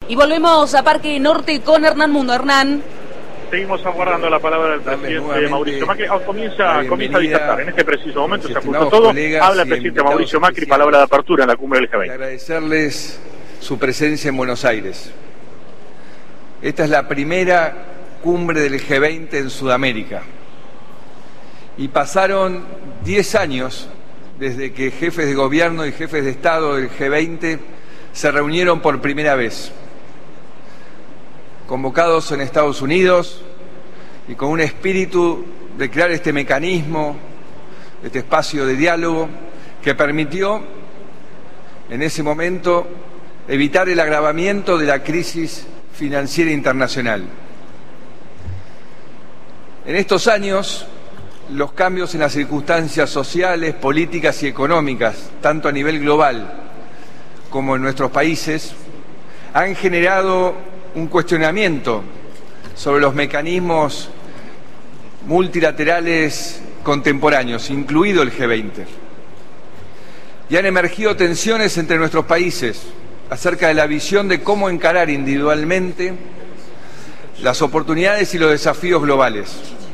Y volvemos a Parque Norte con Hernán Mundo. Hernán. Seguimos aguardando la palabra del presidente Mauricio Macri. Comienza a disertar. En este preciso momento se ajusta todo. Habla el presidente Mauricio Macri, palabra de apertura en la cumbre del G20. Agradecerles su presencia en Buenos Aires. Esta es la primera cumbre del G20 en Sudamérica. Y pasaron 10 años desde que jefes de gobierno y jefes de Estado del G20 se reunieron por primera vez, convocados en Estados Unidos y con un espíritu de crear este mecanismo, este espacio de diálogo que permitió en ese momento evitar el agravamiento de la crisis financiera internacional. En estos años, los cambios en las circunstancias sociales, políticas y económicas, tanto a nivel global como en nuestros países, han generado un cuestionamiento sobre los mecanismos multilaterales contemporáneos, incluido el G20. Y han emergido tensiones entre nuestros países acerca de la visión de cómo encarar individualmente las oportunidades y los desafíos globales.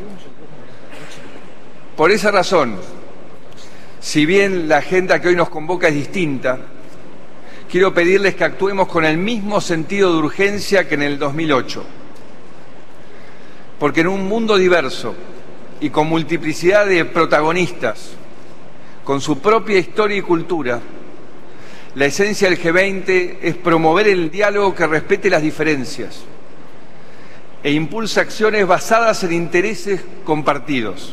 Por esa razón, si bien la agenda que hoy nos convoca es distinta, quiero pedirles que actuemos con el mismo sentido de urgencia que en el 2008. Porque en un mundo diverso y con multiplicidad de protagonistas, con su propia historia y cultura, la esencia del G20 es promover el diálogo que respete las diferencias e impulsa acciones basadas en intereses compartidos.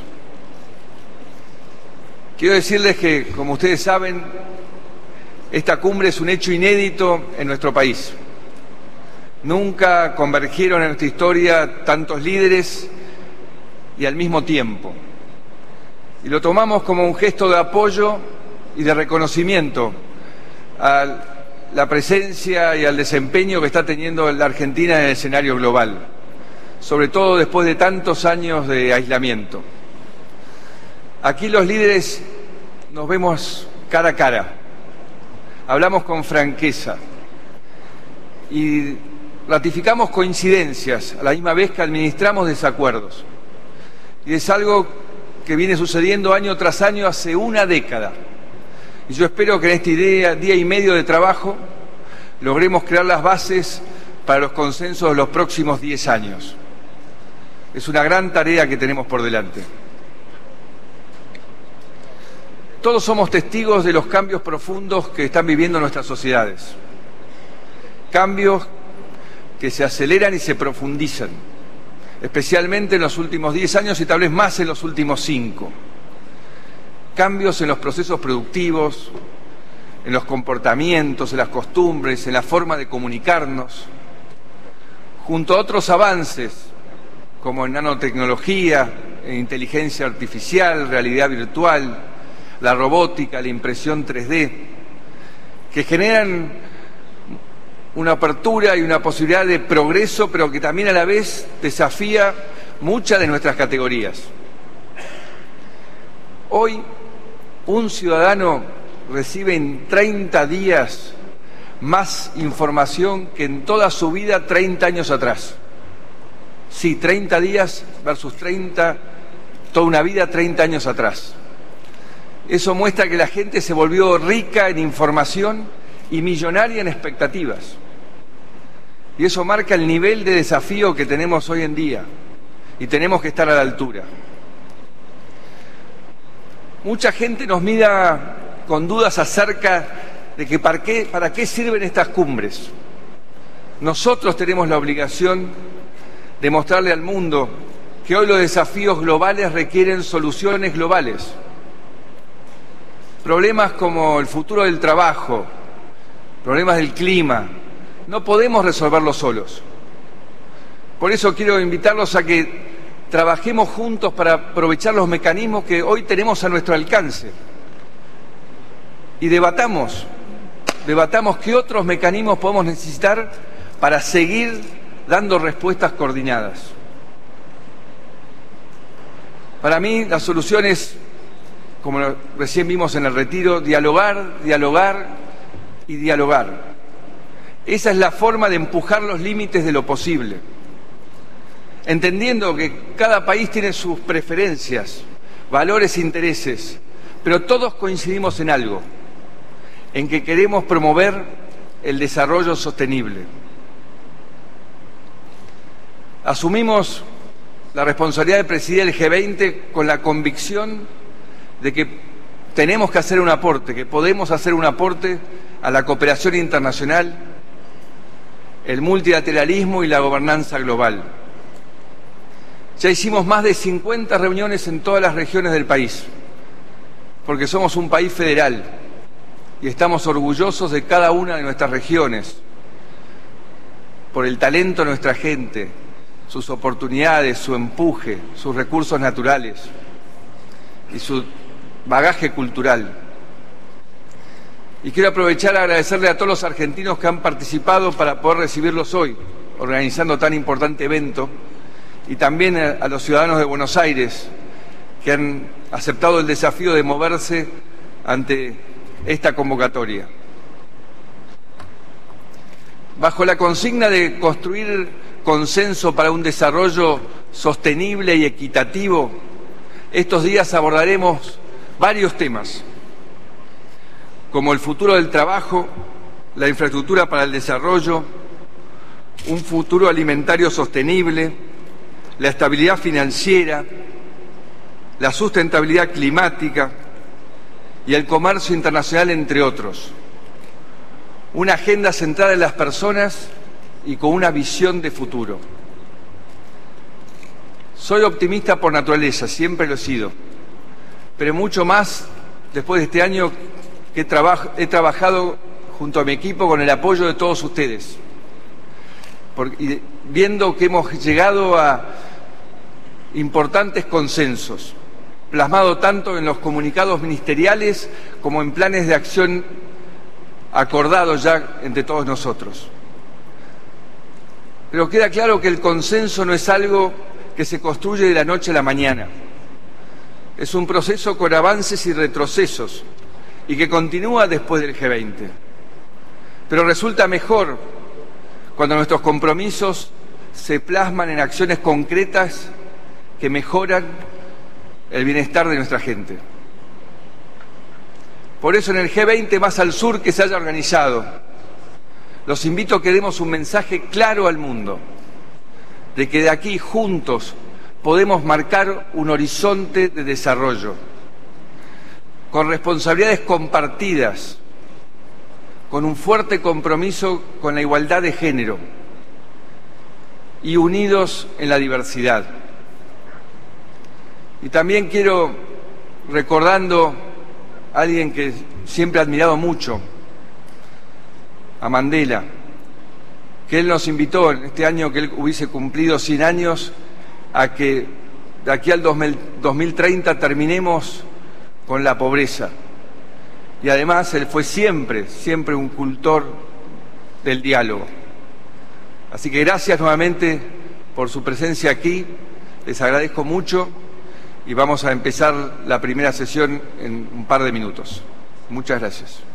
Quiero decirles que, como ustedes saben, esta cumbre es un hecho inédito en nuestro país. Nunca convergieron en nuestra historia tantos líderes y al mismo tiempo. Y lo tomamos como un gesto de apoyo y de reconocimiento a la presencia y al desempeño que está teniendo la Argentina en el escenario global, sobre todo después de tantos años de aislamiento. Aquí los líderes nos vemos cara a cara, hablamos con franqueza y ratificamos coincidencias a la misma vez que administramos desacuerdos. Y es algo que viene sucediendo año tras año hace una década. Y yo espero que en este día y medio de trabajo logremos crear las bases para los consensos de los próximos 10 años. Es una gran tarea que tenemos por delante. Todos somos testigos de los cambios profundos que están viviendo nuestras sociedades. Cambios que se aceleran y se profundizan, especialmente en los últimos 10 años y tal vez más en los últimos 5. Cambios en los procesos productivos, en los comportamientos, en las costumbres, en la forma de comunicarnos, junto a otros avances como en nanotecnología, en inteligencia artificial, realidad virtual, la robótica, la impresión 3D, que generan una apertura y una posibilidad de progreso, pero que también a la vez desafía muchas de nuestras categorías. Hoy, un ciudadano recibe en 30 días más información que en toda su vida 30 años atrás. Sí, 30 días versus toda una vida 30 años atrás. Eso muestra que la gente se volvió rica en información y millonaria en expectativas. Y eso marca el nivel de desafío que tenemos hoy en día. Y tenemos que estar a la altura. Mucha gente nos mira con dudas acerca de que para qué sirven estas cumbres. Nosotros tenemos la obligación de mostrarle al mundo que hoy los desafíos globales requieren soluciones globales. Problemas como el futuro del trabajo, problemas del clima, no podemos resolverlos solos. Por eso quiero invitarlos a que trabajemos juntos para aprovechar los mecanismos que hoy tenemos a nuestro alcance y debatamos qué otros mecanismos podemos necesitar para seguir dando respuestas coordinadas. Para mí la solución es, como recién vimos en el retiro, dialogar, dialogar y dialogar. Esa es la forma de empujar los límites de lo posible, entendiendo que cada país tiene sus preferencias, valores e intereses, pero todos coincidimos en algo, en que queremos promover el desarrollo sostenible. Asumimos la responsabilidad de presidir el G20 con la convicción de que tenemos que hacer un aporte, que podemos hacer un aporte a la cooperación internacional, el multilateralismo y la gobernanza global. Ya hicimos más de 50 reuniones en todas las regiones del país, porque somos un país federal y estamos orgullosos de cada una de nuestras regiones, por el talento de nuestra gente, sus oportunidades, su empuje, sus recursos naturales y su bagaje cultural. Y quiero aprovechar a agradecerle a todos los argentinos que han participado para poder recibirlos hoy, organizando tan importante evento, y también a los ciudadanos de Buenos Aires que han aceptado el desafío de moverse ante esta convocatoria. Bajo la consigna de construir consenso para un desarrollo sostenible y equitativo, estos días abordaremos varios temas, como el futuro del trabajo, la infraestructura para el desarrollo, un futuro alimentario sostenible, la estabilidad financiera, la sustentabilidad climática y el comercio internacional, entre otros. Una agenda centrada en las personas y con una visión de futuro. Soy optimista por naturaleza, siempre lo he sido, pero mucho más después de este año que he trabajado junto a mi equipo con el apoyo de todos ustedes, y viendo que hemos llegado a importantes consensos, plasmado tanto en los comunicados ministeriales como en planes de acción acordados ya entre todos nosotros. Pero queda claro que el consenso no es algo que se construye de la noche a la mañana. Es un proceso con avances y retrocesos y que continúa después del G20. Pero resulta mejor cuando nuestros compromisos se plasman en acciones concretas que mejoran el bienestar de nuestra gente. Por eso en el G20 más al sur que se haya organizado, los invito a que demos un mensaje claro al mundo, de que de aquí juntos podemos marcar un horizonte de desarrollo, con responsabilidades compartidas, con un fuerte compromiso con la igualdad de género y unidos en la diversidad. Y también quiero, recordando a alguien que siempre he admirado mucho, a Mandela, que él nos invitó en este año que él hubiese cumplido 100 años a que de aquí al 2030 terminemos con la pobreza. Y además él fue siempre un cultor del diálogo. Así que gracias nuevamente por su presencia aquí, les agradezco mucho y vamos a empezar la primera sesión en un par de minutos. Muchas gracias.